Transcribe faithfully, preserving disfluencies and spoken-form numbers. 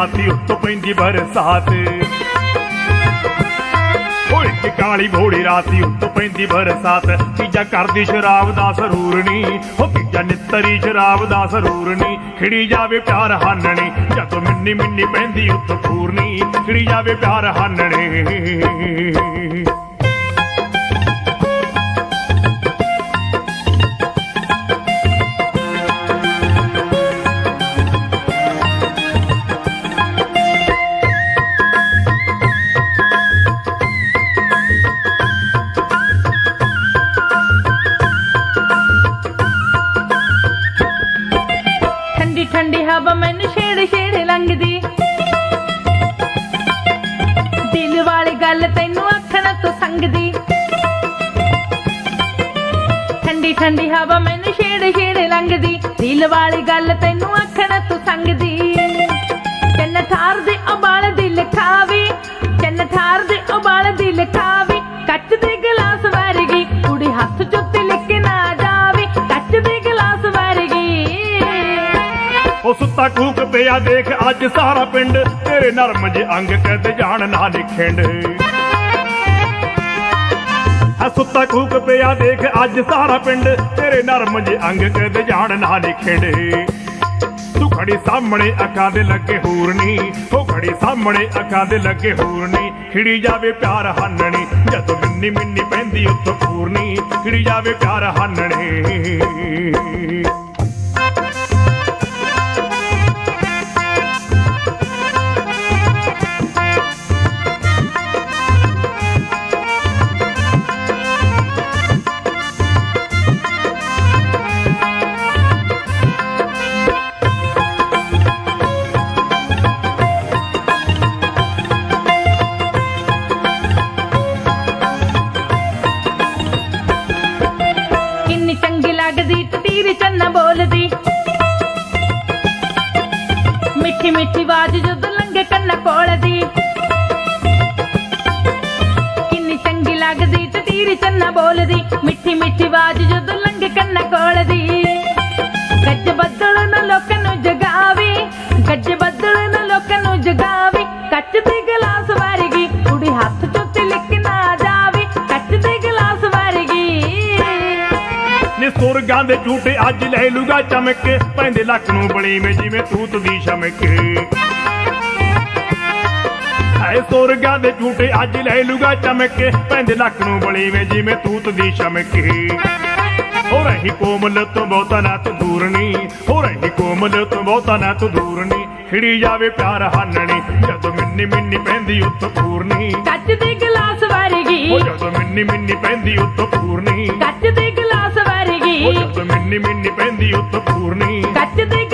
राती उत्तों पैंदी बरसात एक काली भोली राती उत्तों पैंदी बरसात तीजा करदी शराब दा सरूर नी हो तीजा नित्तरी शराब दा सरूर नी खिड़ी जावे प्यार हाननी जदों मिन्नी मिन्नी पैंदी उत्तों पूरनी खिड़ी जावे प्यार हाननी ठंडी हवा मैनू छेड़ छेड़ लंघदी दिल वाली गल तैनू आखण तो संगदी ठंडी ठंडी हवा मैनू छेड़ छेड़ लंघदी दिल वाली गल तैनू आखण तो संगदी चन्न ठार दे उबाल दिल खावी चन्न ठार दे उबाल दिल खावी कच दे गिलास वर्गी कुड़ी हथ चो तिलक ना जावे कच दे गिलास वर्गी सुता कूक पिया देख अज सारा पिंड तेरे नरम जे अंग कहते जान ना निखिंड सुता कूक पिया देख अज सारा पिंड तेरे नरम जे अंग कहते जान ना निखिंड तू खड़ी सामने अखां दे लगे हूरनी हो खड़ी सामने अखां दे लगे हूरनी खिड़ी जावे प्यार हाननी जदों मिन्नी मिन्नी पैंदी उत्तों पूरनी खिड़ी जावे प्यार हाननी चन्ना बोलदी मिठी मिठी आवाज जदों लंघे कन्ना कोल दी किन्नी चंगी लगदी टटीर चन्ना बोलदी मिठी मिठी आवाज जदों लंघे कन्ना कोल दी गज बदल न लोकां नूं जगावी गज बदल न लोकां नूं जगावी कच दे गिलास वर्गी कुड़ी हथ चों तिलक ना जावे कच दे गिलास वर्गी सुरगां दे झूठे अज लै लूगा चमक पैंदे लक नूं बली में जिवें तूत दी शमक ऐ सुरगां दे झूठे अज लै लूगा चमक पैंदे लक नूं बली में जिवें तूत दी शमक हो रही कोमल तो बहुता ना तू दूरनी हो रही कोमल तो बहुता ना तू दूरनी खिड़ी जावे प्यार हाननी जदों मिन्नी मिन्नी पैंदी उत्तों पूरनी कच दे गिलास वर्गी जदों मिन्नी मिन्नी पैंदी उत्तों पूरनी कच दे गिलास वर्गी जदों मिन्नी मिन्नी पैंदी उत्तों पूरनी कच दे